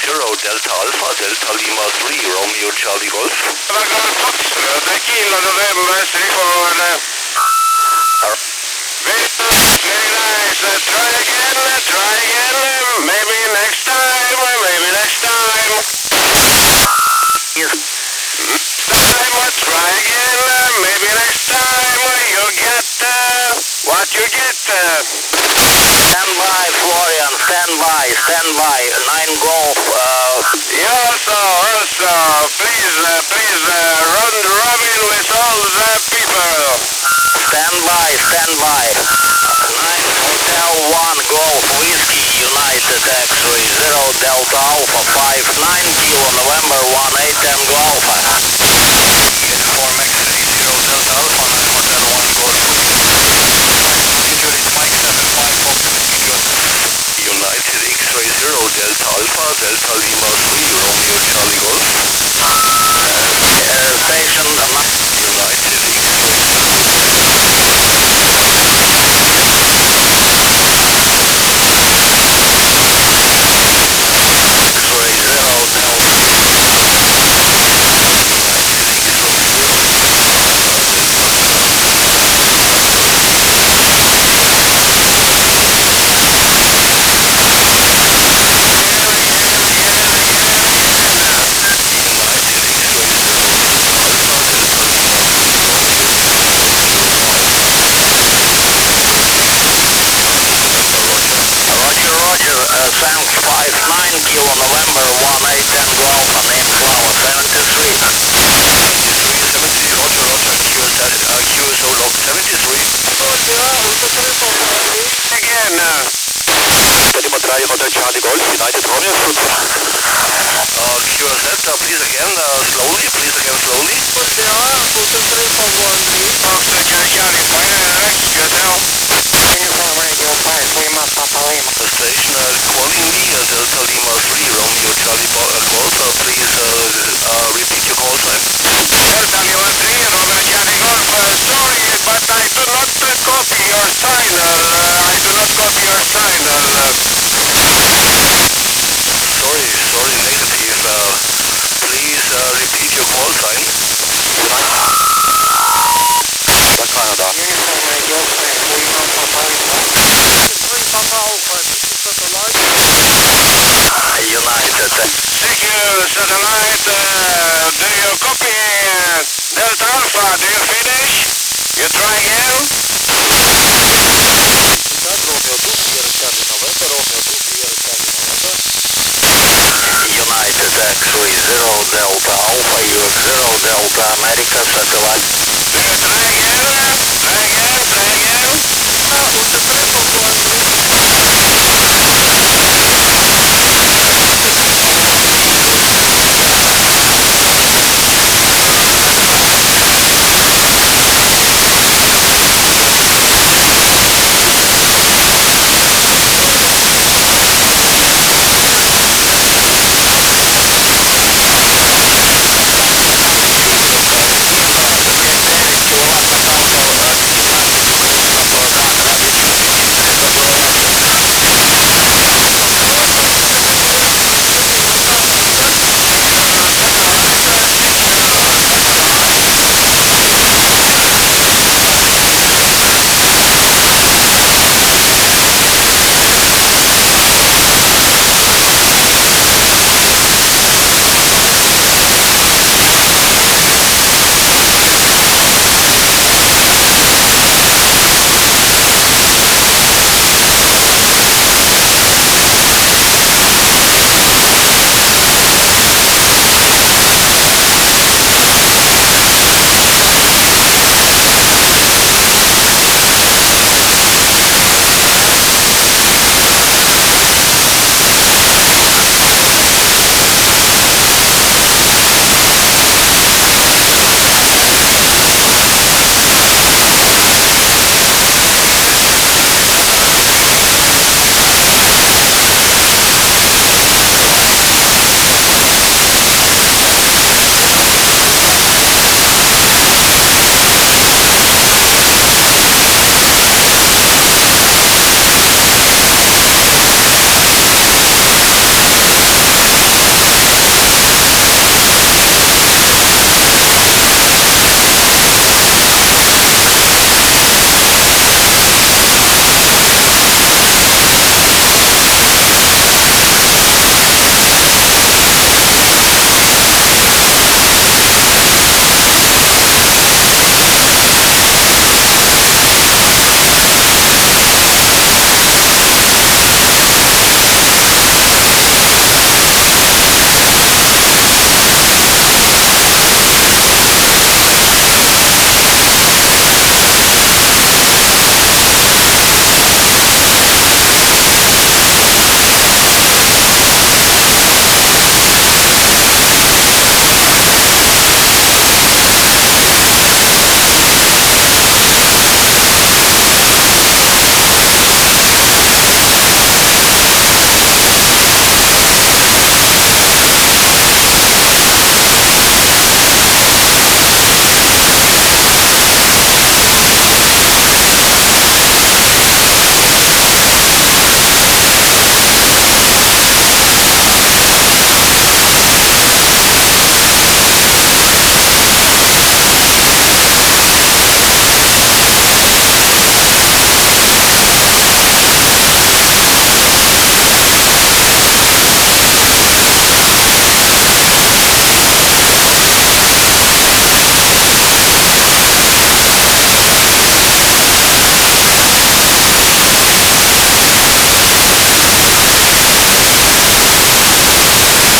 Delta Alpha, Delta Lima 3, Romeo Charlie Golf. November Golf Foxtrot, Kilo November 3 for very nice, very nice. Try again, maybe next time, maybe next time. Yes. Try again, maybe next time you get what you get. Stand by, Florian, stand by, 9 Golf. Also, please, run Robin with all the people. Stand by, 9 Hotel 1 Golf Whiskey United X-ray 0 Delta Alpha 59 Kilo November 1810 Golf. Uniform X-ray 0 Delta Alpha 9 Hotel 1 Golf. Unit Mike 75 from precision. United X-ray 0 Delta Alpha, Delta Lima 3, Romeo Charlie Golf. Station United X-ray. X-ray 0 Delta. Roger, thanks 59 Kilo November 1810 Golf, name Flower 73. 73, Roger, QSO log 73. Again. Lima 3 Hotel Charlie Golf, United Romeo. QSL, please again, slowly, please again, slowly. Foxtrot Charlie, QSL. Uniform Radio 5, Lima Papa Lima. The station calling me, Delta Lima 3, Romeo Charlie Golf, please repeat your call sign. Delta Lima 3, Romeo Charlie Golf. Sorry, but I do not copy your signal. I do not copy your signal. Sorry, negative. Please repeat your call sign. Canada. Uniform Radio 5, Lima Papa Lima. 3 Papa Alpha, this is satellite. United. Thank you, satellite. Do you copy Delta Alpha? Do you finish? You try again? Romeo 2, Sierra Charlie November, Romeo 2, Sierra Charlie November. United X-ray 0 Delta Alpha US 0 Delta America satellite. Try again.